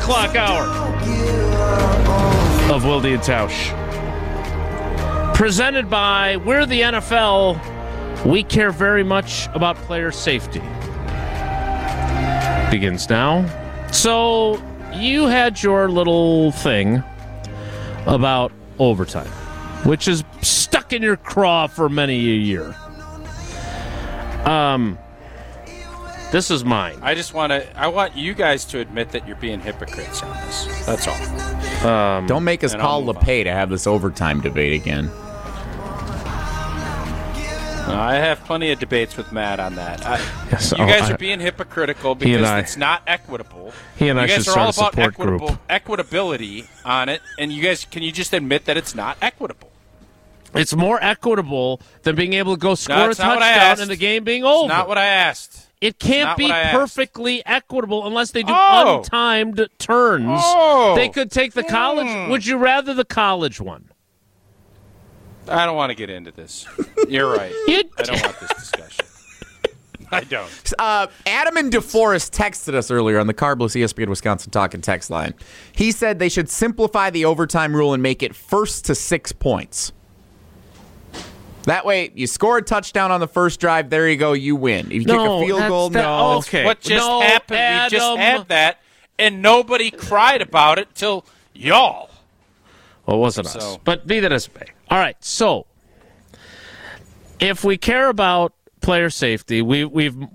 o'clock hour of Wilde and Tausch. Presented by We're the NFL. We care very much about player safety. Begins now. So, you had your little thing about overtime, which is stuck in your craw for many a year. This is mine. I want you guys to admit that you're being hypocrites on this. That's all. Don't make us call LePay to have this overtime debate again. I have plenty of debates with Matt on that. Yes, you guys are being hypocritical because it's not equitable. He and I should start a support group. Equitability on it, and you guys, can you just admit that it's not equitable? It's more equitable than being able to go score a touchdown and the game being over. That's not what I asked. It can't be perfectly equitable unless they do untimed turns. They could take the college. Would you rather the college one? I don't want to get into this. You're right. I don't want this discussion. I don't. Adam and DeForest texted us earlier on the Carbless ESPN Wisconsin Talk and Text line. He said they should simplify the overtime rule and make it first to 6 points. That way, you score a touchdown on the first drive, there you go, you win. If you kick a field goal, Okay. What just happened, we just had that, and nobody cried about it till y'all. Well, it wasn't us, but be that as it may. All right, so if we care about player safety, we've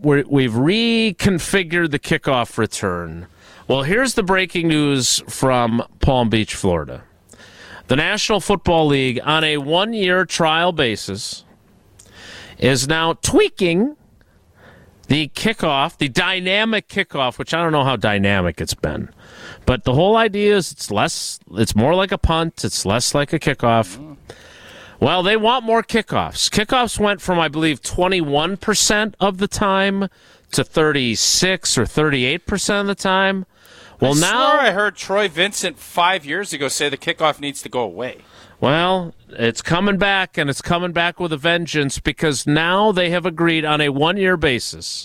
reconfigured the kickoff return. Well, here's the breaking news from Palm Beach, Florida. The National Football League, on a one-year trial basis, is now tweaking the kickoff, the dynamic kickoff, which I don't know how dynamic it's been. But the whole idea is it's more like a punt, it's less like a kickoff. Well, they want more kickoffs. Kickoffs went from, I believe, 21% of the time to 36 or 38% of the time. Well, now I heard Troy Vincent 5 years ago say the kickoff needs to go away. Well, it's coming back, and it's coming back with a vengeance because now they have agreed on a one-year basis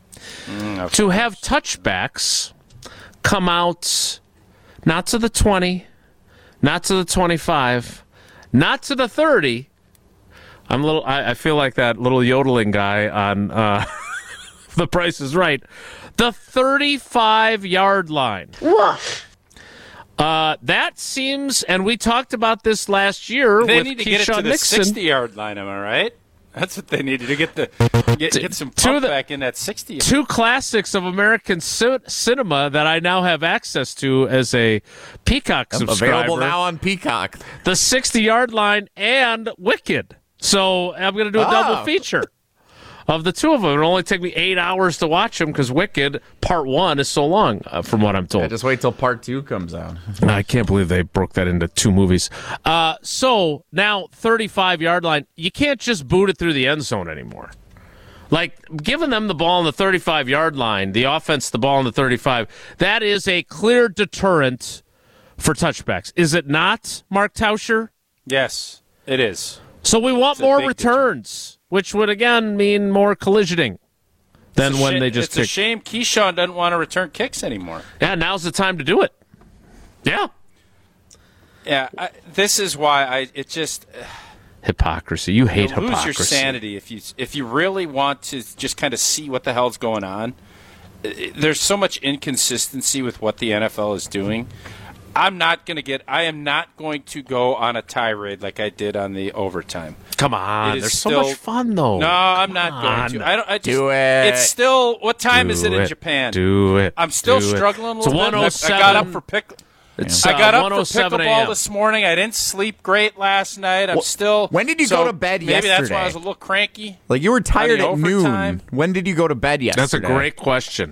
to have touchbacks come out not to the 20, not to the 25, not to the 30. I feel like that little yodeling guy on The Price is Right. The 35-yard line. Woof. That seems, and we talked about this last year with Keyshawn Nixon. They need to get it to the 60-yard line, am I right? That's what they needed to get some pump back in that 60. Two classics of American cinema that I now have access to as a Peacock subscriber. Available now on Peacock. The 60-yard line and Wicked. So I'm going to do a double feature of the two of them. It'll only take me 8 hours to watch them because Wicked Part 1 is so long, from what I'm told. Yeah, just wait till Part 2 comes out. I can't believe they broke that into 2 movies. So now 35-yard line, you can't just boot it through the end zone anymore. Like, giving them the ball on the 35-yard line, the offense the ball on the 35, that is a clear deterrent for touchbacks. Is it not, Mark Tauscher? Yes, it is. So we want more returns, which would, again, mean more collisioning than when they just kick. It's a shame Keyshawn doesn't want to return kicks anymore. Yeah, now's the time to do it. Yeah. Yeah, this is why it just... Hypocrisy. You hate hypocrisy. Lose your sanity if you really want to just kind of see what the hell's going on. There's so much inconsistency with what the NFL is doing. I am not going to go on a tirade like I did on the overtime. Come on, there's so much fun though. No, I'm not going to. Do it. It's still. What time is it in Japan? Do it. I'm still struggling a little bit. It's 1:07. I got up for pickleball a.m. this morning. I didn't sleep great last night. I'm still. When did you go to bed yesterday? Maybe that's why I was a little cranky. Like you were tired at noon. When did you go to bed yesterday? That's a great question.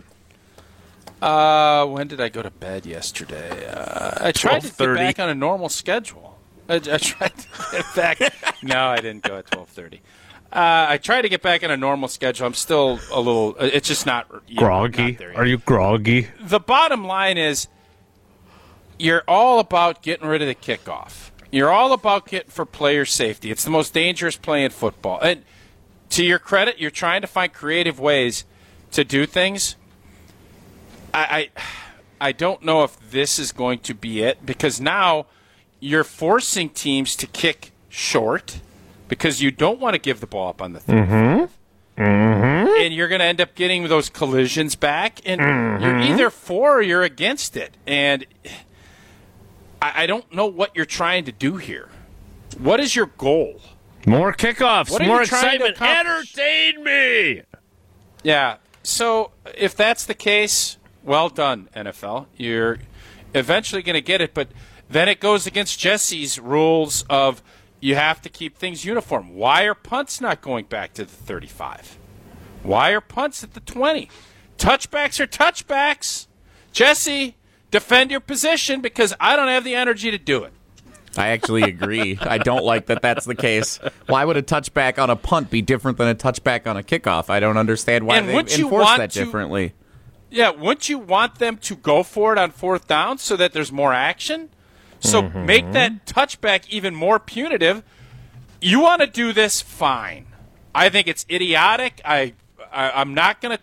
When did I go to bed yesterday? I tried to get back on a normal schedule. I tried to get back. No, I didn't go at 12:30. I tried to get back on a normal schedule. I'm still a little. It's just not groggy. Not Are you groggy? The bottom line is, you're all about getting rid of the kickoff. You're all about getting for player safety. It's the most dangerous play in football. And to your credit, you're trying to find creative ways to do things. I don't know if this is going to be it, because now you're forcing teams to kick short because you don't want to give the ball up on the 35. And you're going to end up getting those collisions back, and you're either for or you're against it. And I don't know what you're trying to do here. What is your goal? More kickoffs, What are more you trying to excitement. accomplish? Entertain me. Yeah. So if that's the case, well done, NFL. You're eventually going to get it, but then it goes against Jesse's rules of you have to keep things uniform. Why are punts not going back to the 35? Why are punts at the 20? Touchbacks are touchbacks. Jesse, defend your position because I don't have the energy to do it. I actually agree. I don't like that that's the case. Why would a touchback on a punt be different than a touchback on a kickoff? I don't understand why And they wouldn't you enforce want that to- differently. Yeah, wouldn't you want them to go for it on fourth down so that there's more action? So make that touchback even more punitive. You want to do this, fine. I think it's idiotic. I'm not gonna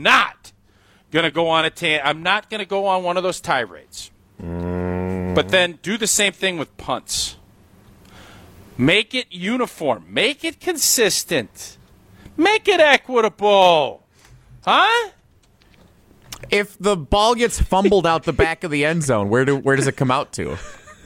go on I'm not gonna go on one of those tirades. But then do the same thing with punts. Make it uniform. Make it consistent. Make it equitable. Huh? If the ball gets fumbled out the back of the end zone, where does it come out to?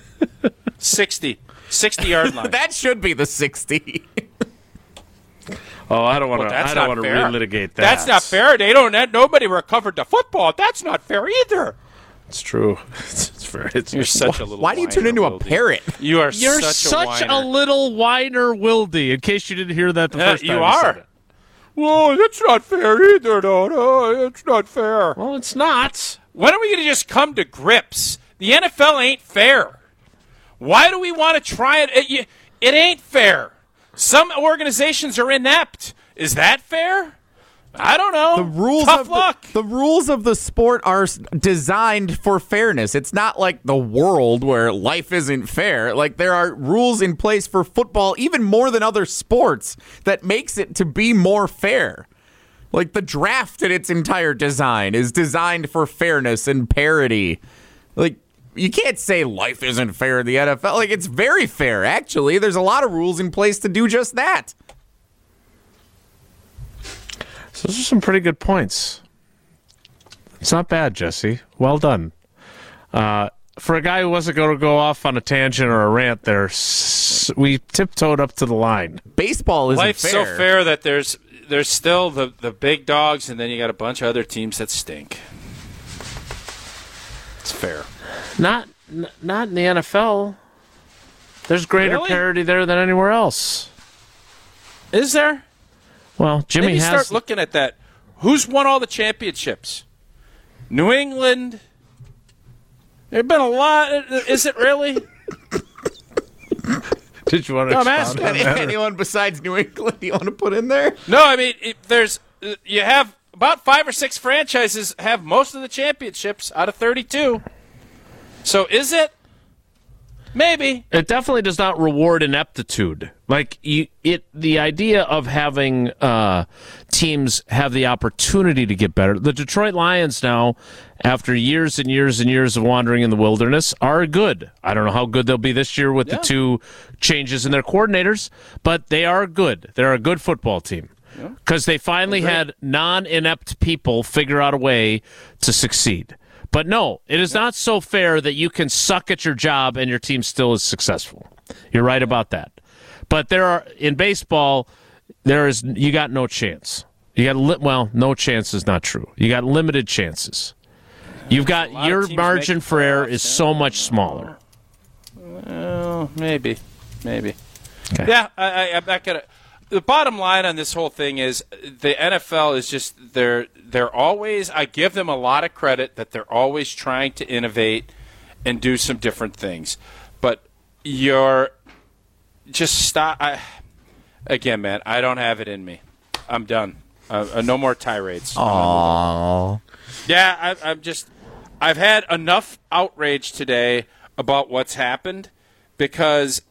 60-yard line. That should be the 60. Oh, I don't want Well, to. that's I don't not want to fair. relitigate that. That's not fair. They don't. Nobody recovered the football. That's not fair either. It's true. It's fair. You're such a little. Why do you turn whiner, into a Wildy. parrot? You are You're such a whiner. little whiner, Wildy. In case you didn't hear that the first time you said are. it. Well, that's not fair either, though. No, it's not fair. Well, it's not. When are we going to just come to grips? The NFL ain't fair. Why do we want to try it? It ain't fair. Some organizations are inept. Is that fair? I don't know. The rules Tough of luck. the rules of the sport are designed for fairness. It's not like the world where life isn't fair. Like there are rules in place for football even more than other sports that makes it to be more fair. Like the draft in its entire design is designed for fairness and parity. Like you can't say life isn't fair in the NFL. Like it's very fair actually. There's a lot of rules in place to do just that. So those are some pretty good points. It's not bad, Jesse. Well done. For a guy who wasn't going to go off on a tangent or a rant there, we tiptoed up to the line. Baseball isn't Life's so fair that there's still the big dogs, and then you got a bunch of other teams that stink. It's fair. Not in the NFL. There's greater Really? parity there than anywhere else. Is there? Well, Jimmy Maybe has. start looking at that. Who's won all the championships? New England. There have been a lot. Is it really? Did you want to No, I'm expound asking. on that, or- Anyone besides New England you want to put in there? No, I mean, you have about 5 or 6 franchises have most of the championships out of 32. So is it? Maybe. It definitely does not reward ineptitude. Like the idea of having teams have the opportunity to get better. The Detroit Lions now, after years and years and years of wandering in the wilderness, are good. I don't know how good they'll be this year with the 2 changes in their coordinators, but they are good. They're a good football team because they finally had non-inept people figure out a way to succeed. But no, it is not so fair that you can suck at your job and your team still is successful. You're right about that. But in baseball, you got no chance. You got no chance is not true. You got limited chances. You've got lot of your teams margin making for error playoffs, is yeah. so much smaller. Oh, maybe. Okay. Yeah, I'm not gonna. The bottom line on this whole thing is the NFL is just they're always. I give them a lot of credit that they're always trying to innovate and do some different things, but you're just stop. Again, man, I don't have it in me. I'm done. No more tirades. Aww. Yeah, I've had enough outrage today about what's happened because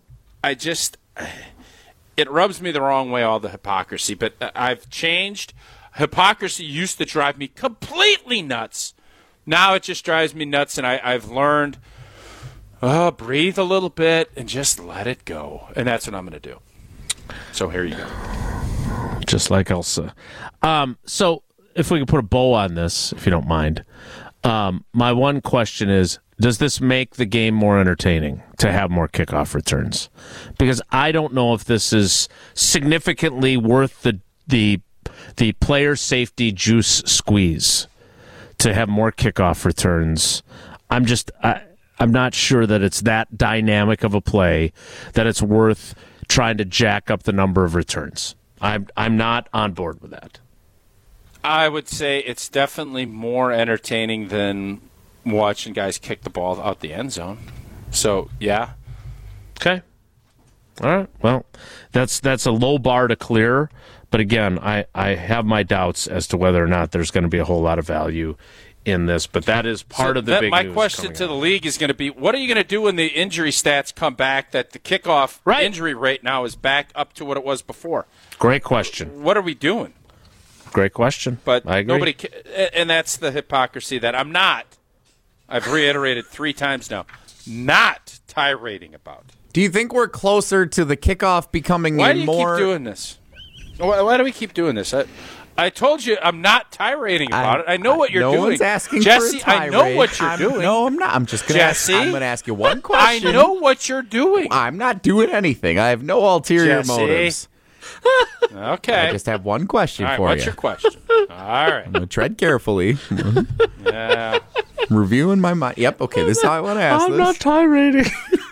it rubs me the wrong way, all the hypocrisy. But I've changed. Hypocrisy used to drive me completely nuts. Now it just drives me nuts, and I've learned, breathe a little bit and just let it go. And that's what I'm going to do. So here you go. Just like Elsa. So if we could put a bow on this, if you don't mind, my one question is, does this make the game more entertaining to have more kickoff returns? Because I don't know if this is significantly worth the player safety juice squeeze to have more kickoff returns. I'm not sure that it's that dynamic of a play that it's worth trying to jack up the number of returns. I'm not on board with that. I would say it's definitely more entertaining than watching guys kick the ball out the end zone. So, yeah. Okay. All right. Well, that's a low bar to clear. But again, I have my doubts as to whether or not there's going to be a whole lot of value in this. But that is part of the big news. My question to the league is going to be, what are you going to do when the injury stats come back that the kickoff injury rate now is back up to what it was before? Great question. What are we doing? Great question. But I agree. And that's the hypocrisy that I'm not. I've reiterated 3 times now, not tirading about. Do you think we're closer to the kickoff becoming Why a do you more... keep doing this? Why do we keep doing this? I told you I'm not tirading about it. I know what you're doing. No one's asking Jesse, for a tirade. I know what you're doing. No, I'm not. I'm just going to ask you one question. I know what you're doing. I'm not doing anything. I have no ulterior motives. Okay. I just have one question for you. What's your question? All right. I'm going to tread carefully. Yeah. Reviewing my mind. Yep, okay, this is how I want to ask I'm this. not tirading.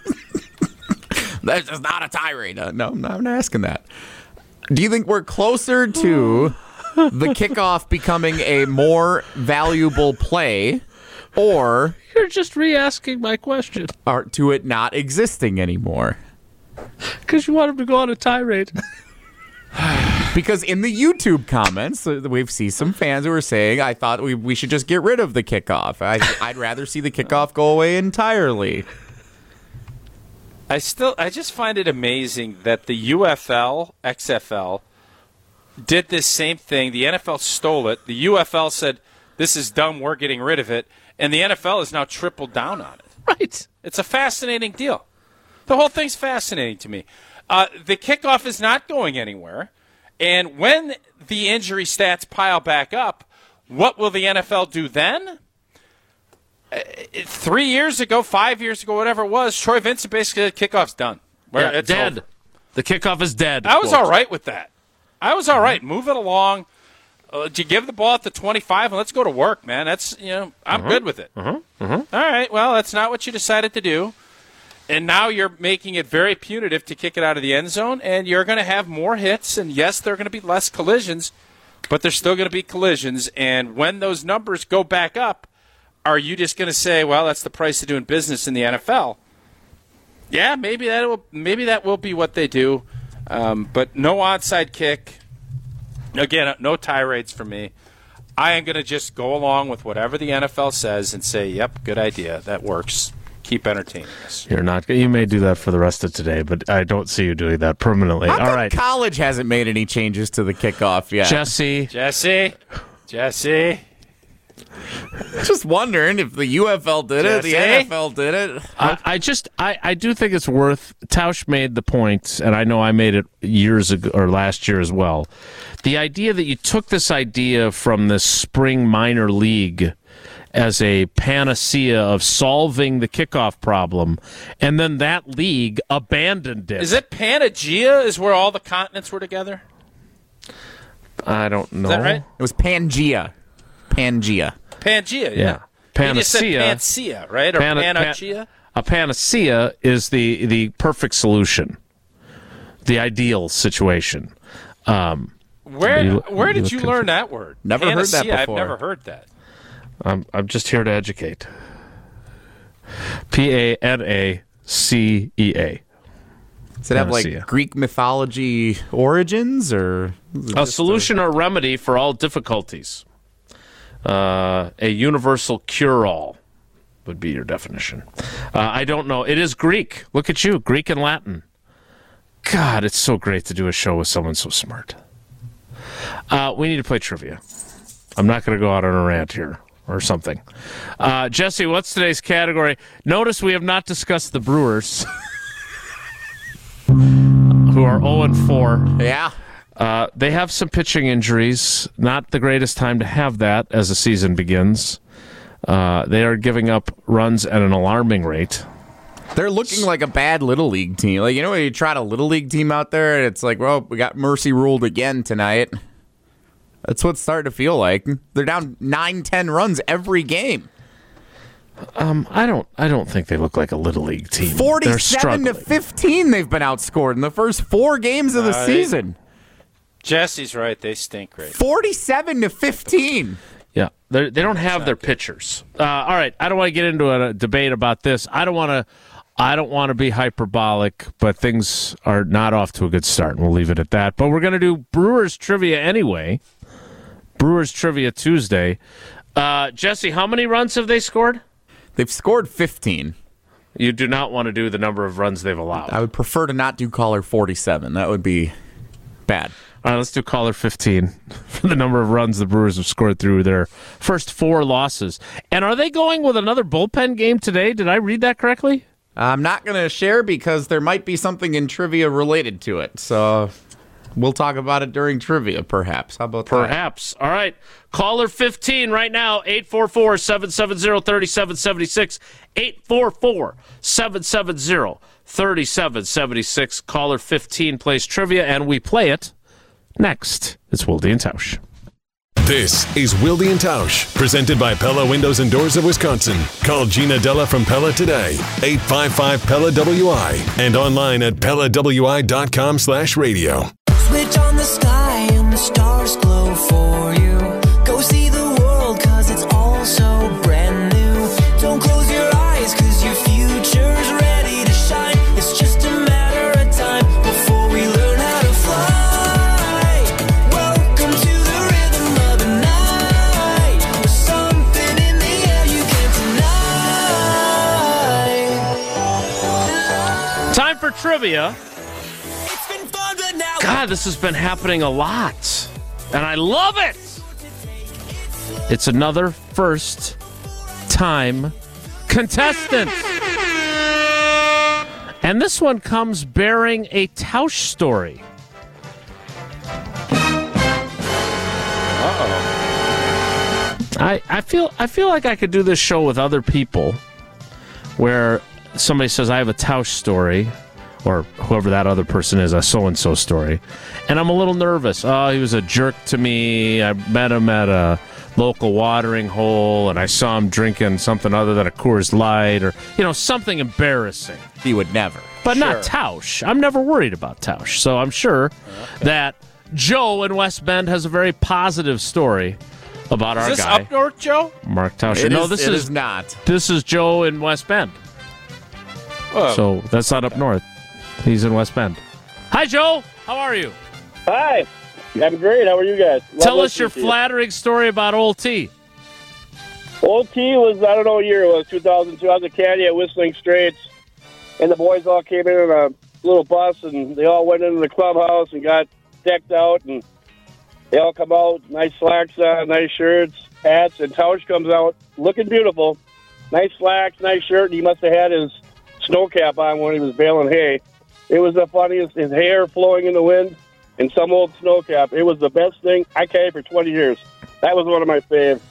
This is not a tirade. No, I'm not asking that. Do you think we're closer to the kickoff becoming a more valuable play, or You're just re-asking my question or to it not existing anymore? because you want him to go on a tirade. Because in the YouTube comments, we've seen some fans who are saying, I thought we should just get rid of the kickoff. I'd rather see the kickoff go away entirely. I just find it amazing that the UFL, XFL, did this same thing. The NFL stole it. The UFL said, this is dumb, we're getting rid of it. And the NFL has now tripled down on it. Right. It's a fascinating deal. The whole thing's fascinating to me. The kickoff is not going anywhere. And when the injury stats pile back up, what will the NFL do then? 3 years ago, 5 years ago, whatever it was, Troy Vincent basically said kickoff's done. It's dead. Over. The kickoff is dead. I was all right with that. I was all right. Move it along. You give the ball at the 25 and let's go to work, man. That's I'm good with it. All right. Well, that's not what you decided to do. And now you're making it very punitive to kick it out of the end zone, and you're going to have more hits. And, yes, there are going to be less collisions, but there's still going to be collisions. And when those numbers go back up, are you just going to say, well, that's the price of doing business in the NFL? Yeah, maybe that will be what they do. But no onside kick. Again, no tirades for me. I am going to just go along with whatever the NFL says and say, yep, good idea. That works. Keep entertaining us. You're not. You may do that for the rest of today, but I don't see you doing that permanently. How come all right. College hasn't made any changes to the kickoff yet. Jesse. Just wondering if the UFL did it, the NFL did it. I do think it's worth. Tausch made the point, and I know I made it years ago or last year as well. The idea that you took this idea from the spring minor league as a panacea of solving the kickoff problem, and then that league abandoned it. Is it Pangea? Is where all the continents were together? I don't know. Is that right? It was Pangea. Pangea, yeah. Panacea. You just said Panacea, right? Or Panacea? A panacea is the perfect solution, the ideal situation. Where did you learn that word? Never Panacea, heard that before. I've never heard that. I'm just here to educate. Panacea. Does it have like Greek mythology origins, or a solution or remedy for all difficulties? A universal cure-all would be your definition. I don't know. It is Greek. Look at you, Greek and Latin. God, it's so great to do a show with someone so smart. We need to play trivia. I'm not going to go out on a rant here. or something. Jesse, what's today's category? Notice we have not discussed the Brewers, who are 0-4. Yeah. They have some pitching injuries. Not the greatest time to have that as the season begins. They are giving up runs at an alarming rate. They're looking like a bad Little League team. Like, you know when you trot a Little League team out there and it's like, well, we got mercy ruled again tonight. That's what it's starting to feel like. They're down 9-10 runs every game. I don't think they look like a Little League team. 47-15 they've been outscored in the first 4 games of the season. Jesse's right. They stink right 47-15. Yeah, they don't have their pitchers. All right, I don't want to get into a debate about this. I don't want to be hyperbolic, but things are not off to a good start, and we'll leave it at that. But we're going to do Brewers trivia anyway. Brewers trivia Tuesday. Jesse, how many runs have they scored? They've scored 15. You do not want to do the number of runs they've allowed. I would prefer to not do caller 47. That would be bad. All right, let's do caller 15 for the number of runs the Brewers have scored through their first 4 losses. And are they going with another bullpen game today? Did I read that correctly? I'm not going to share because there might be something in trivia related to it. So we'll talk about it during trivia, perhaps. How about that? Perhaps. All right. Caller 15 right now, 844-770-3776. 844-770-3776. Caller 15 plays trivia, and we play it next. It's Wilde and Tausch. This is Wilde and Tausch, presented by Pella Windows and Doors of Wisconsin. Call Gina Della from Pella today, 855-PELLA-WI, and online at PellaWI.com/radio. Switch on the sky and the stars glow for you. Go see the world 'cause it's all so brand new. Don't close your eyes 'cause your future's ready to shine. It's just a matter of time before we learn how to fly. Welcome to the rhythm of the night. There's something in the air you can't deny. Time for trivia. It's been fun, but now God, this has been happening a lot, and I love it. It's another first-time contestant. And this one comes bearing a Tausch story. I feel like I could do this show with other people where somebody says, I have a Tausch story, or whoever that other person is, a so-and-so story, and I'm a little nervous. Oh, he was a jerk to me. I met him at a local watering hole, and I saw him drinking something other than a Coors Light, or, something embarrassing. He would never. But not Tausch. I'm never worried about Tausch. So I'm sure that Joe in West Bend has a very positive story about our guy. Is this up north, Joe? Mark Tausch. It No, is- this it is is not. This is Joe in West Bend. Oh, So that's not up north. He's in West Bend. Hi, Joe. How are you? Hi. I'm great. How are you guys? Tell us your flattering story about Old T. Old T was, I don't know what year it was, 2002. I was a caddy at Whistling Straits, and the boys all came in a little bus, and they all went into the clubhouse and got decked out, and they all come out, nice slacks on, nice shirts, hats, and Tausch comes out looking beautiful. Nice slacks, nice shirt, and he must have had his snow cap on when he was baling hay. It was the funniest, his hair flowing in the wind, and some old snow cap. It was the best thing. I caddied for 20 years. That was one of my faves.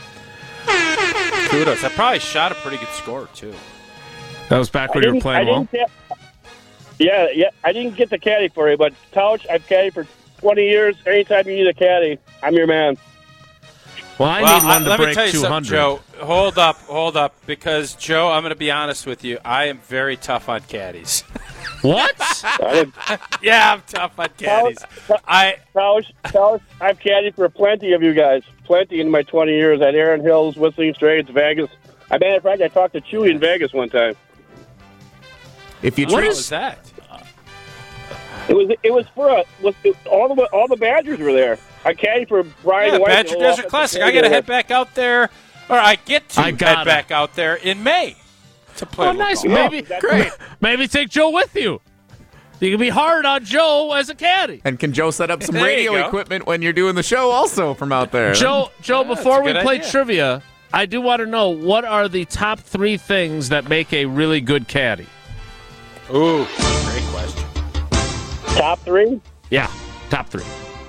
kudos. I probably shot a pretty good score, too. That was back when you were playing well? Yeah, I didn't get the caddy for you, but Tausch, I've caddied for 20 years. Anytime you need a caddy, I'm your man. Well, I need one to let me break tell you 200. something, Joe. Hold up, because, Joe, I'm going to be honest with you. I am very tough on caddies. What? Yeah, I'm tough on caddies. Tausch, I've caddied for plenty of you guys. Plenty in my 20 years at Aaron Hills, Whistling Straits, Vegas. Matter of fact, I talked to Chewy in Vegas one time. If you What treat was that? It was for all the Badgers were there. I caddied for Brian White. Badger Desert Classic. I got to head back out there, or I get to head gotta. back out there in May to play. Oh, nice. golf. Maybe, Great. maybe take Joe with you. You can be hard on Joe as a caddy. And can Joe set up some There you radio go. equipment when you're doing the show also from out there? Joe, before we good play idea. trivia, I do want to know, what are the top 3 things that make a really good caddy? Ooh, great question. Top 3? Yeah, top 3.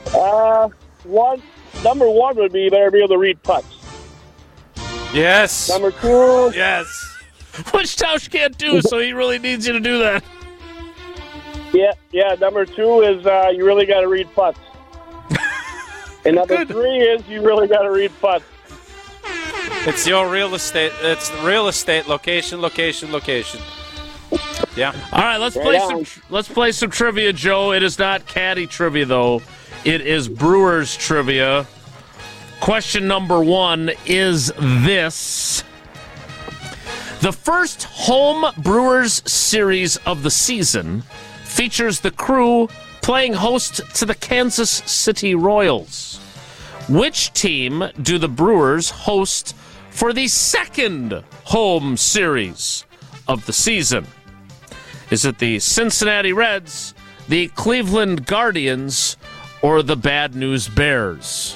Number 1 would be you better be able to read putts. Yes. Number 2, Yes. Which Tausch can't do, so he really needs you to do that. yeah. Number 2 is you really got to read putts. And number 3 is you really got to read putts. It's the old real estate. It's real estate. Location. Yeah. All right, let's play some trivia, Joe. It is not caddy trivia, though. It is Brewers trivia. Question number 1 is this. The first home Brewers series of the season features the Crew playing host to the Kansas City Royals. Which team do the Brewers host for the second home series of the season? Is it the Cincinnati Reds, the Cleveland Guardians, or the Bad News Bears?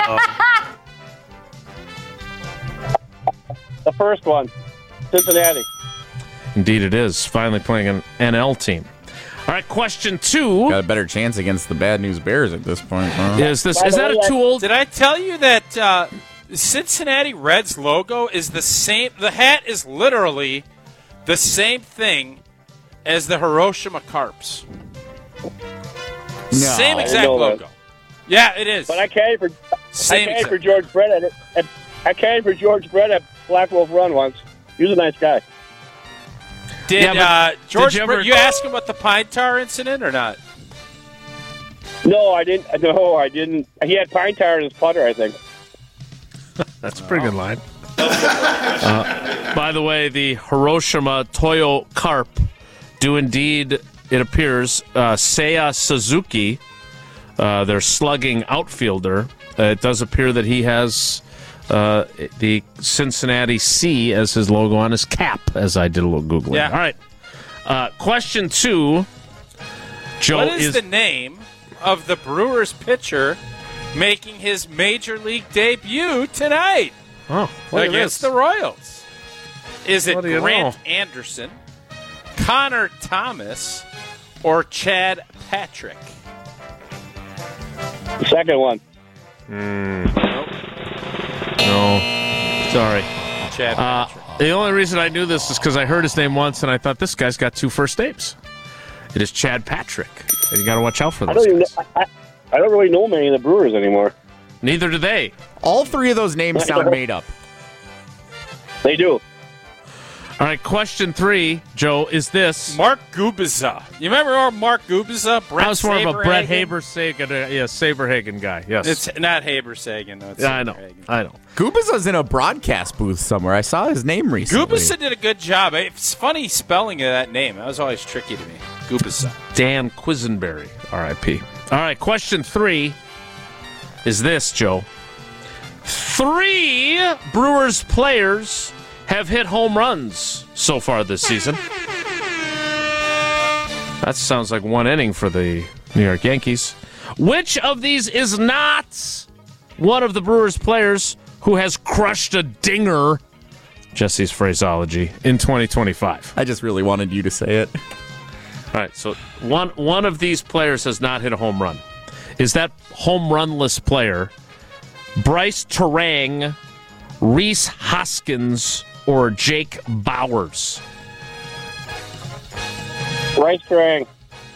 The first one, Cincinnati. Indeed it is. Finally playing an NL team. All right, question 2. Got a better chance against the Bad News Bears at this point, huh? Is that a too old? Did I tell you that the Cincinnati Reds logo is the same? The hat is literally the same thing as the Hiroshima Carps. No. Same I exact didn't know that. logo. Yeah, it is. But I carried Same for exact. George Brett I carried for George Brett at Black Wolf Run once. He was a nice guy. Did George? did you ever- you ask him about the pine tar incident or not? No, I didn't. No, I didn't. He had pine tar in his putter, I think. That's a pretty good line. By the way, the Hiroshima Toyo Carp do indeed, it appears, Seiya Suzuki, their slugging outfielder. It does appear that he has the Cincinnati C as his logo on his cap, as I did a little Googling. Yeah. All right. Question 2. Joe, What is the name of the Brewers pitcher making his major league debut tonight oh, look at against this. the Royals? Is it What do you Grant know? Anderson, Connor Thomas, or Chad Patrick? The second one. No. Sorry. Chad Patrick. The only reason I knew this is because I heard his name once, and I thought, this guy's got 2 first names. It is Chad Patrick. And you got to watch out for I those don't even. guys. I don't really know many of the Brewers anymore. Neither do they. All 3 of those names sound made up. They do. All right, question 3, Joe, is this. Mark Gubiza. You remember Mark Gubiza? Brett I was more of a Brett Saberhagen? Saberhagen guy. Yes. It's not Habersagen. No, it's Yeah, I know. Saberhagen. I know. Gubiza's in a broadcast booth somewhere. I saw his name recently. Gubiza did a good job. It's funny spelling of that name. That was always tricky to me. Gubiza. Dan Quisenberry, R.I.P. All right, question 3 is this, Joe. 3 Brewers players have hit home runs so far this season. That sounds like 1 inning for the New York Yankees. Which of these is not one of the Brewers players who has crushed a dinger, Jesse's phraseology, in 2025? I just really wanted you to say it. All right, so one of these players has not hit a home run. Is that home runless player Bryce Terang, Reese Hoskins, or Jake Bowers? Bryce Terang.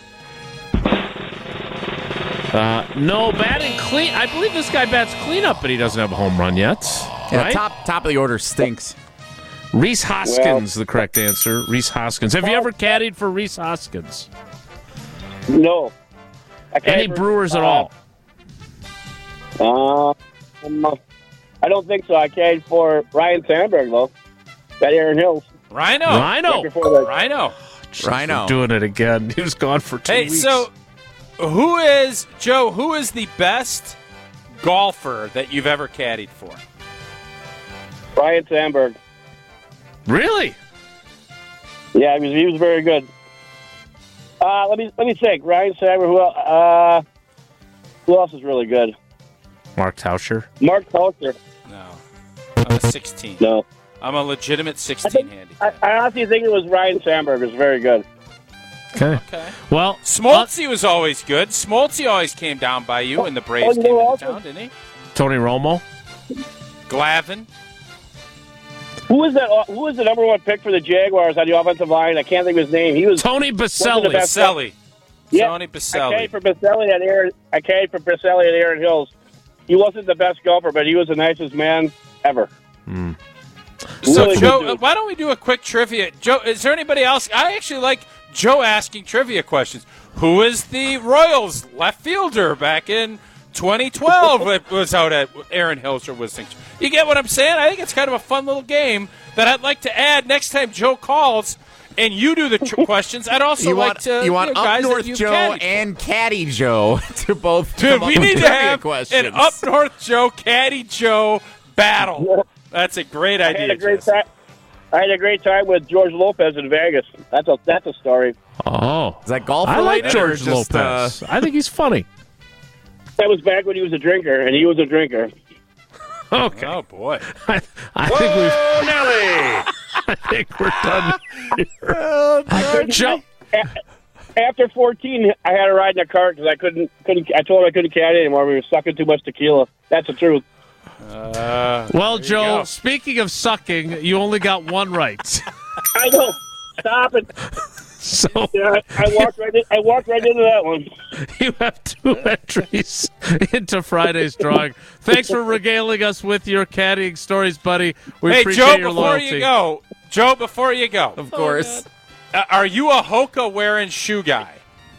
No, batting clean. I believe this guy bats cleanup, but he doesn't have a home run yet. Yeah, Right? top of the order stinks. Reese Hoskins, the correct answer. Reese Hoskins. Have you ever caddied for Reese Hoskins? No. Any Brewers at all? I don't think so. I carried for Ryan Sandberg, though. Got Aaron Hills. Rhino. Rhino. Before that. Rhino. Rhino. We're doing it again. He was gone for 2 Hey, weeks. so who is the best golfer that you've ever caddied for? Ryan Sandberg. Really? Yeah, he was very good. Let me think. Ryan Sandberg. Who else is really good? Mark Tauscher. Mark Tauscher. No. I was 16. No. I'm a legitimate 16 handy. I honestly think it was Ryan Sandberg. It's very good. Okay. Well, Smoltzy was always good. Smoltzy always came down by you, and the Braves you came know into also- town, didn't he? Tony Romo. Glavin. Who was that? Who was the number one pick for the Jaguars on the offensive line? I can't think of his name. He was Tony wasn't the Baselli. best- Baselli. Yeah, Tony I Baselli. carried for Baselli and Aaron Hills. He wasn't the best golfer, but he was the nicest man ever. So, Really good Joe, dude. why don't we do a quick trivia? Joe, is there anybody else? I actually like Joe asking trivia questions. Who is the Royals left fielder back in 2012? It was out at Aaron Hills or Whistling. You get what I'm saying? I think it's kind of a fun little game that I'd like to add next time Joe calls and you do the questions. I'd also like to you want guys Up North that you've Joe caddied for. and Caddy Joe to both. Dude, come up we with need to trivia have questions. an Up North Joe, Caddy Joe battle. That's a great I idea. had a great Jesse. time. I had a great time with George Lopez in Vegas. That's a story. Oh. Is that golf I like related or George just, Lopez. I think he's funny. That was back when he was a drinker, and he was a drinker. Okay. Oh, boy. I think I think we're done. Joe. After 14, I had to ride in a cart because I couldn't. I told him I couldn't caddy anymore. We were sucking too much tequila. That's the truth. Well, Joe, go. speaking of sucking, you only got one right. I know. Stop it. So Yeah, I walked right into that one. you have 2 entries into Friday's drawing. Thanks for regaling us with your caddying stories, buddy. We Hey, appreciate Joe, your before loyalty. you go. Joe, before you go. Of course. Are you a Hoka wearing shoe guy?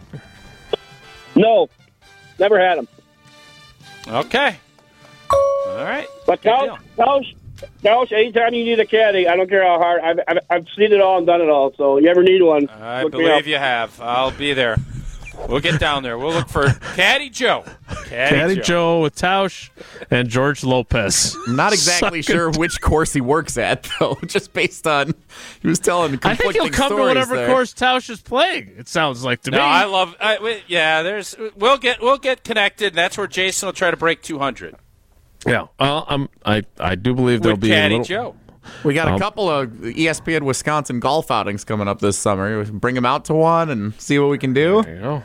No, never had him. Okay. All right. But Good Couch, anytime you need a caddy, I don't care how hard. I've seen it all and done it all. So you ever need one, I look me believe up. you have. I'll be there. We'll get down there. We'll look for Caddy Joe. Caddy Joe with Tausch and George Lopez. I'm not exactly Sucking. sure which course he works at, though, just based on he was telling I conflicting think he'll come to stories whatever there. course Tausch is playing. It sounds like to me. No, I love. There's. We'll get connected. That's where Jason will try to break 200 Yeah, I do believe there'll with be a Caddy little. Joe. We got a couple of ESPN Wisconsin golf outings coming up this summer. We can bring him out to one and see what we can do. There you go.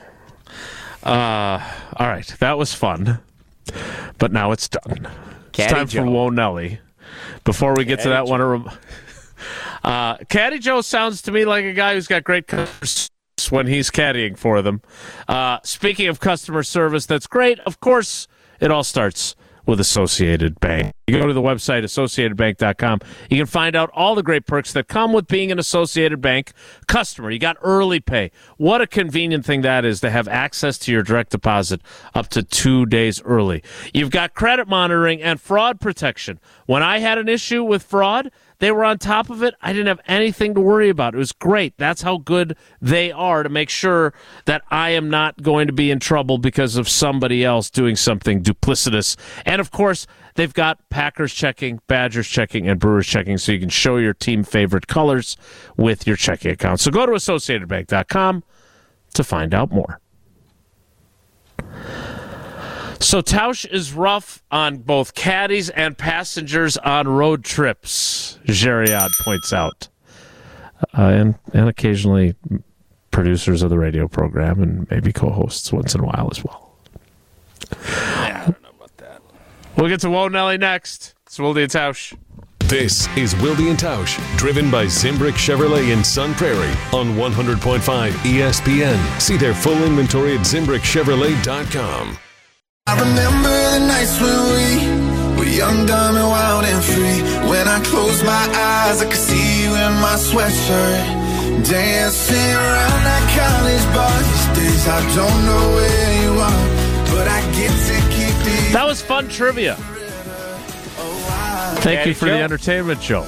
All right, that was fun, but now it's done. Caddy It's time Joe. for Whoa Nelly. Before we get to that one, Caddy Joe sounds to me like a guy who's got great customers when he's caddying for them. Speaking of customer service, that's great. Of course, it all starts with Associated Bank. You go to the website, associatedbank.com. You can find out all the great perks that come with being an Associated Bank customer. You got early pay. What a convenient thing that is to have access to your direct deposit up to 2 days early. You've got credit monitoring and fraud protection. When I had an issue with fraud, they were on top of it. I didn't have anything to worry about. It was great. That's how good they are to make sure that I am not going to be in trouble because of somebody else doing something duplicitous. And, of course, they've got Packers checking, Badgers checking, and Brewers checking, so you can show your team favorite colors with your checking account. So go to AssociatedBank.com to find out more. So Tausch is rough on both caddies and passengers on road trips, Geriod points out. And occasionally producers of the radio program and maybe co-hosts once in a while as well. Yeah, I don't know about that. We'll get to Whoa Nelly next. It's Wilde and Tausch. This is Wilde and Tausch, driven by Zimbrick Chevrolet in Sun Prairie on 100.5 ESPN. See their full inventory at ZimbrickChevrolet.com. I remember the nights when we were young, dumb, and wild and free. When I closed my eyes, I could see you in my sweatshirt, dancing around that college bar. These days I don't know where you are, but I get to keep the. That was fun trivia. Thank you for the Joe. entertainment show.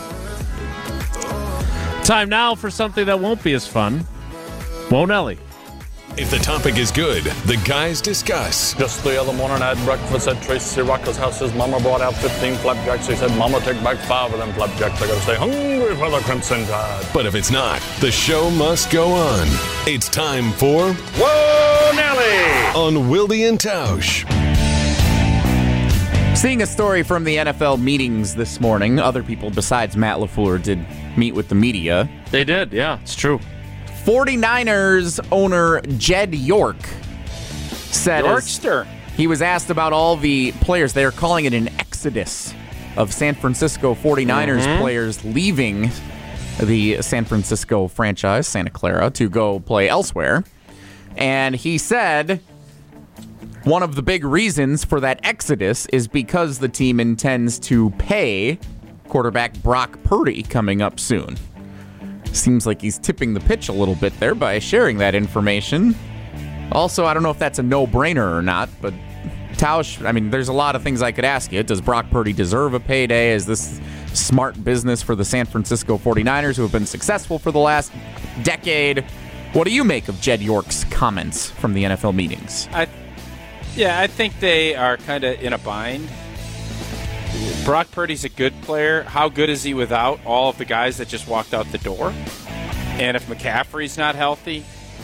Time now for something that won't be as fun. Whoa Nelly. If the topic is good, the guys discuss. Just the other morning I had breakfast at Tracy Rocker's house. His mama brought out 15 flapjacks. He said, Mama, take back 5 of them flapjacks. I gotta stay hungry for the Crimson Tide. But if it's not, the show must go on. It's time for Whoa, Nelly! On Wilde and Tausch. Seeing a story from the NFL meetings this morning, other people besides Matt LaFleur did meet with the media. They did, yeah, it's true. 49ers owner Jed York said Yorkster. he was asked about all the players. They are calling it an exodus of San Francisco 49ers players leaving the San Francisco franchise, Santa Clara, to go play elsewhere. And he said one of the big reasons for that exodus is because the team intends to pay quarterback Brock Purdy coming up soon. Seems like he's tipping the pitch a little bit there by sharing that information. Also, I don't know if that's a no-brainer or not, but Tausch, I mean, there's a lot of things I could ask you. Does Brock Purdy deserve a payday? Is this smart business for the San Francisco 49ers, who have been successful for the last decade? What do you make of Jed York's comments from the NFL meetings? I think they are kind of in a bind. Brock Purdy's a good player. How good is he without all of the guys that just walked out the door? And if McCaffrey's not healthy,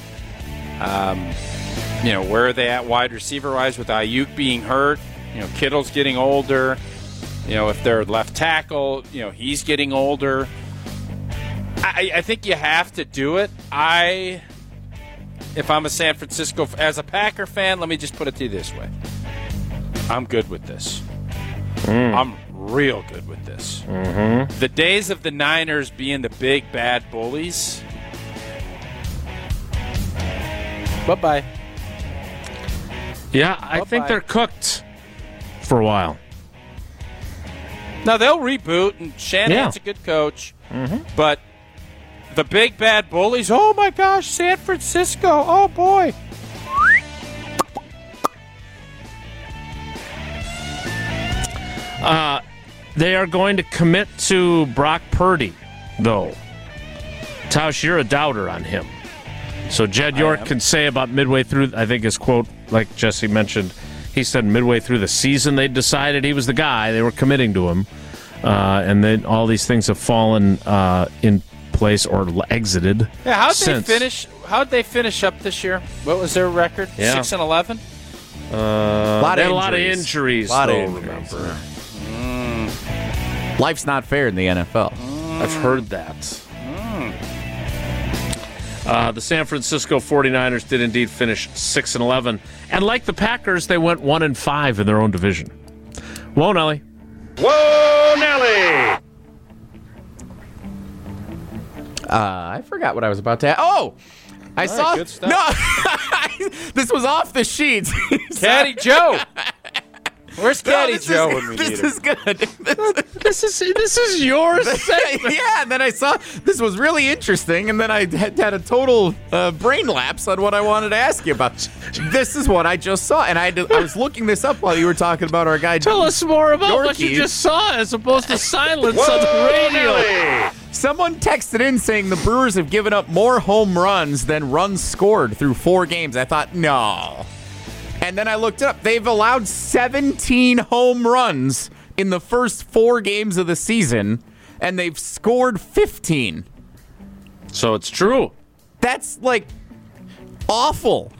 where are they at wide receiver-wise with Ayuk being hurt? Kittle's getting older. If they're left tackle, he's getting older. I think you have to do it. If I'm a San Francisco, as a Packer fan, let me just put it to you this way. I'm good with this. I'm real good with this. The days of the Niners being the big, bad bullies, bye-bye. Yeah, I think they're cooked for a while. Now, they'll reboot, and Shanahan's a good coach, but the big, bad bullies, oh, my gosh, San Francisco, oh, boy. They are going to commit to Brock Purdy, though. Tausch, you're a doubter on him. So Jed York can say about midway through, I think his quote, like Jesse mentioned, he said midway through the season they decided he was the guy. They were committing to him. And then all these things have fallen in place or exited. Yeah, how'd they finish up this year? What was their record? Yeah. 6-11? A lot of injuries, remember. Life's not fair in the NFL. I've heard that. The San Francisco 49ers did indeed finish 6-11. And like the Packers, they went 1-5 in their own division. Whoa, Nelly. Whoa, Nelly! I forgot what I was about to ask. Oh! I saw... Good stuff. No! This was off the sheets. Caddy Joe! Where's Caddy Joe when we need This him? is good. This is your segment. Yeah, and then I saw this was really interesting, and then I had a total brain lapse on what I wanted to ask you about. This is what I just saw, and I was looking this up while you were talking about our guy. Tell us more about what you Yorkie. just saw as opposed to silence on the radio. Someone texted in saying the Brewers have given up more home runs than runs scored through 4 games. I thought, no. And then I looked it up. They've allowed 17 home runs in the first 4 games of the season, and they've scored 15. So it's true. That's, like, awful.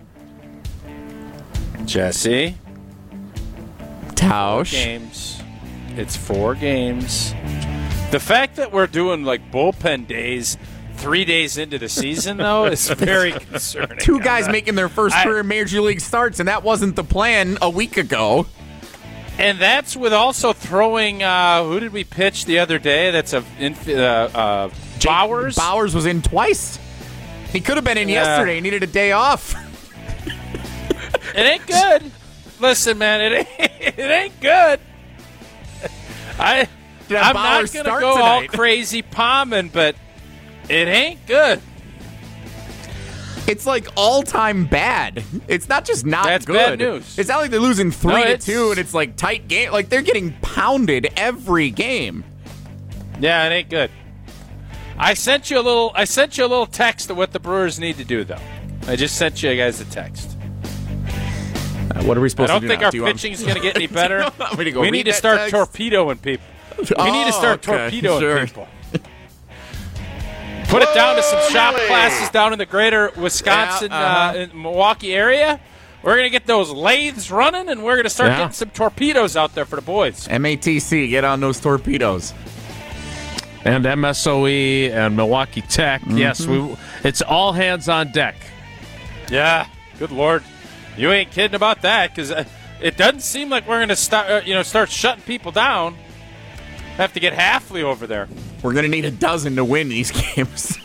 Jesse. Tausch. Games. It's 4 games. The fact that we're doing, like, bullpen days 3 days into the season, though, is very concerning. 2 guys making their first career Major League starts, and that wasn't the plan a week ago. And that's with also throwing, who did we pitch the other day? That's Bowers? Bowers was in twice. He could have been in yesterday. He needed a day off. It ain't good. Listen, man, it ain't good. I'm not going to go all crazy palming, but it ain't good. It's like all-time bad. It's not just not That's good. bad news. It's not like they're losing 3-2 and it's like tight game. Like they're getting pounded every game. Yeah, it ain't good. I sent you a little text of what the Brewers need to do, though. I just sent you guys a text. What are we supposed I to don't do think now? our pitching is going to get any better. We need to start torpedoing people. We need to start torpedoing people. Put it down to some shop classes down in the greater Wisconsin, in Milwaukee area. We're going to get those lathes running, and we're going to start getting some torpedoes out there for the boys. MATC, get on those torpedoes. And MSOE and Milwaukee Tech. Yes, it's all hands on deck. Yeah, good Lord. You ain't kidding about that, because it doesn't seem like we're going to start shutting people down. Have to get Hafley over there. We're going to need a dozen to win these games.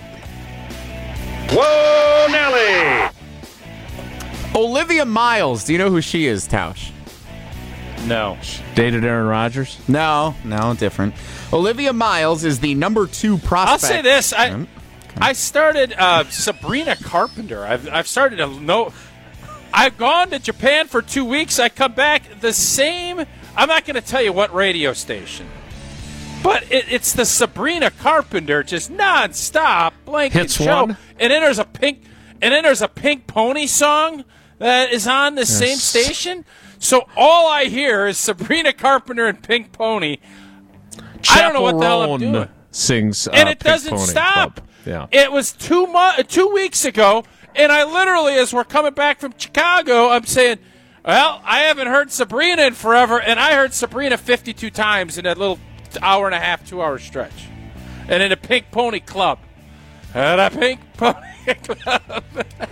Whoa, Nelly! Olivia Miles, do you know who she is, Tausch? No. Dated Aaron Rodgers? No, different. Olivia Miles is the number 2 prospect. I'll say this. I started Sabrina Carpenter. I've started to know. I've gone to Japan for 2 weeks. I come back the same. I'm not going to tell you what radio station. But it's the Sabrina Carpenter, just nonstop blanket Hits show. one. And then there's a Pink Pony song that is on the same station. So all I hear is Sabrina Carpenter and Pink Pony. I don't know what the hell I'm doing. Sings, and it Pink doesn't Pony stop. Club. Yeah. It was 2 weeks ago, and I literally, as we're coming back from Chicago, I'm saying, well, I haven't heard Sabrina in forever, and I heard Sabrina 52 times in that little hour and a half, 2 hour stretch. And in a Pink Pony Club. And a Pink Pony Club.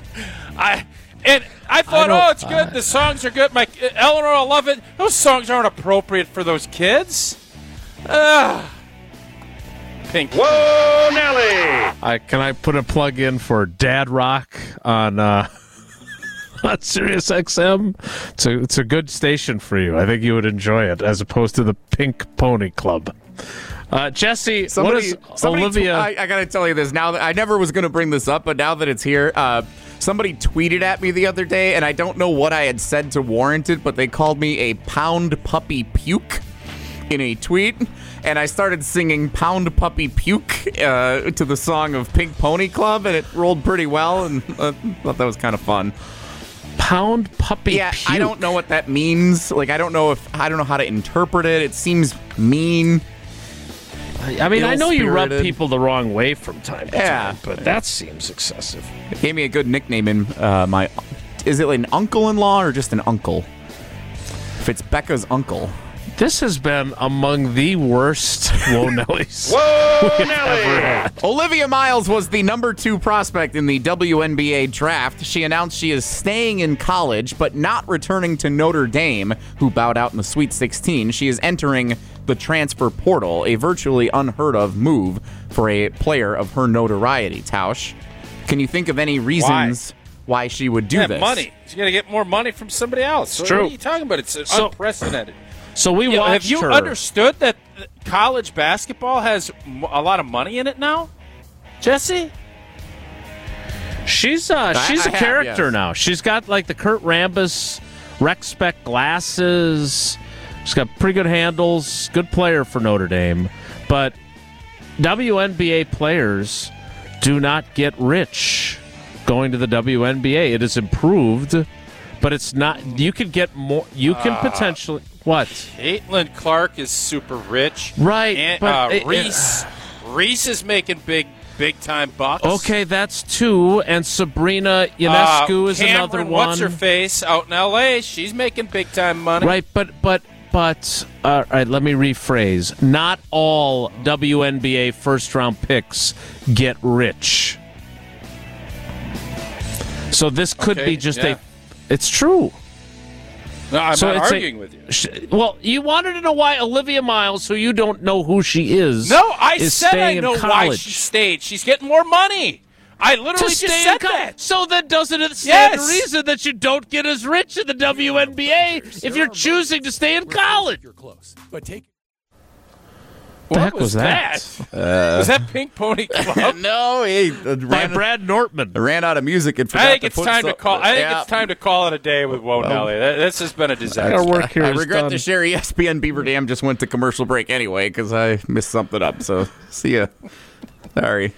I thought, it's good. The songs are good. Eleanor will love it. Those songs aren't appropriate for those kids. Pink. Whoa, Nelly! Can I put a plug in for Dad Rock on Sirius XM? It's a good station for you. I think you would enjoy it as opposed to the Pink Pony Club. Jesse, what is Olivia? I got to tell you this now. I never was going to bring this up, but now that it's here, somebody tweeted at me the other day, and I don't know what I had said to warrant it, but they called me a pound puppy puke in a tweet, and I started singing Pound Puppy Puke to the song of Pink Pony Club, and it rolled pretty well, and I thought that was kind of fun. Pound Puppy Puke? I don't know what that means. I don't know how to interpret it. It seems mean. I mean, I know you rub people the wrong way from time to time, but that seems excessive. It gave me a good nickname in my... Is it an uncle-in-law or just an uncle? If it's Becca's uncle. This has been among the worst Whoa Nellies Whoa, we've ever had. Olivia Miles was the number 2 prospect in the WNBA draft. She announced she is staying in college, but not returning to Notre Dame, who bowed out in the Sweet 16. She is entering the transfer portal, a virtually unheard of move for a player of her notoriety. Tausch, can you think of any reasons why she would do this? Money. She's going to get more money from somebody else. True. What are you talking about? It's unprecedented. So we watched Have you her. understood that college basketball has a lot of money in it now, Jesse? She's a character now. She's got the Kurt Rambis rec spec glasses. She's got pretty good handles. Good player for Notre Dame. But WNBA players do not get rich going to the WNBA. It is improved, but it's not. You could get more. You can potentially. What? Caitlin Clark is super rich. Right. And, but Reese is making big time bucks. Okay, that's 2. And Sabrina Ionescu is another one. What's her face out in L.A.? She's making big time money. Right, but all right, let me rephrase. Not all WNBA first round picks get rich. So this could be just it's true. No, I'm not arguing with you. Well, you wanted to know why Olivia Miles, who you don't know who she is. No, I said I in know college. why she stayed. She's getting more money. I literally just said that. So then doesn't it stand to reason that you don't get as rich in the WNBA if you're choosing to stay in college? You're close, but take. What the heck was that? Was that Pink Pony Club? No, By Brad Nortman. Ran out of music and forgot I think to it's put time some- to call. I think it's time to call it a day with Whoa Nelly. This has been a disaster. Our work here I is regret done. to share ESPN Beaver Dam just went to commercial break anyway because I messed something up. So see ya. Sorry.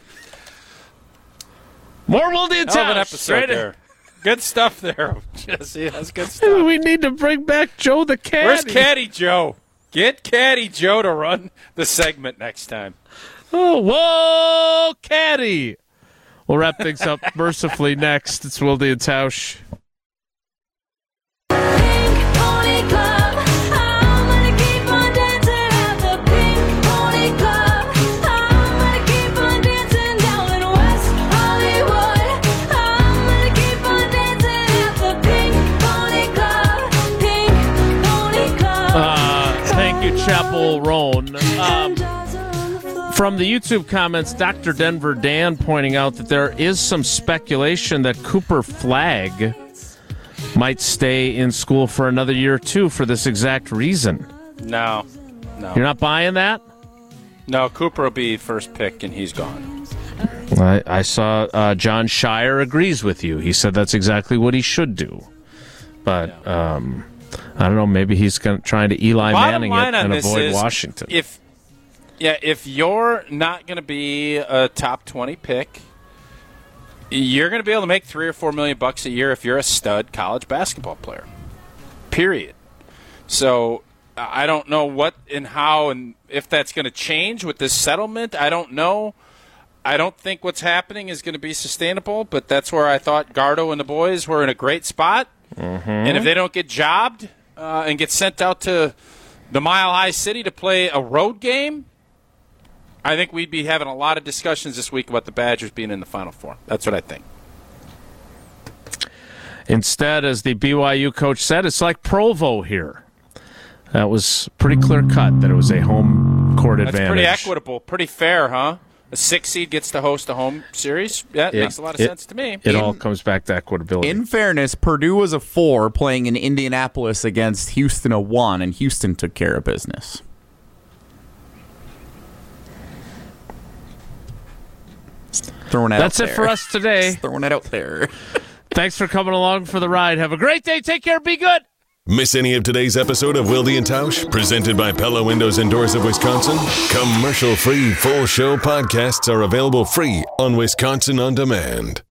More Wildy and Hell of an Tausch, episode right? there. Good stuff there, Jesse. That's good stuff. We need to bring back Joe the Caddy. Where's Caddy Joe? Get Caddy Joe to run the segment next time. Oh, whoa, Caddy. We'll wrap things up mercifully next. It's Wildy and Tausch. From the YouTube comments, Dr. Denver Dan pointing out that there is some speculation that Cooper Flagg might stay in school for another year or two for this exact reason. No. You're not buying that? No, Cooper will be first pick, and he's gone. I saw John Shire agrees with you. He said that's exactly what he should do. But I don't know. Maybe he's trying to Eli Manning it and avoid Washington. If you're not going to be a top 20 pick, you're going to be able to make $3 or $4 million a year if you're a stud college basketball player. Period. So I don't know what and how and if that's going to change with this settlement. I don't know. I don't think what's happening is going to be sustainable, but that's where I thought Gardo and the boys were in a great spot. Mm-hmm. And if they don't get jobbed and get sent out to the Mile High City to play a road game, I think we'd be having a lot of discussions this week about the Badgers being in the Final Four. That's what I think. Instead, as the BYU coach said, it's like Provo here. That was pretty clear cut that it was a home court advantage. That's pretty equitable, pretty fair, huh? A 6 seed gets to host a home series? Yeah, it makes a lot of sense to me. It all comes back to equitability. In fairness, Purdue was a 4 playing in Indianapolis against Houston a 1, and Houston took care of business. That's it for us today. Just throwing it out there. Thanks for coming along for the ride. Have a great day. Take care. Be good. Miss any of today's episode of Wilde and Tausch, presented by Pella Windows and Doors of Wisconsin? Commercial-free full show podcasts are available free on Wisconsin On Demand.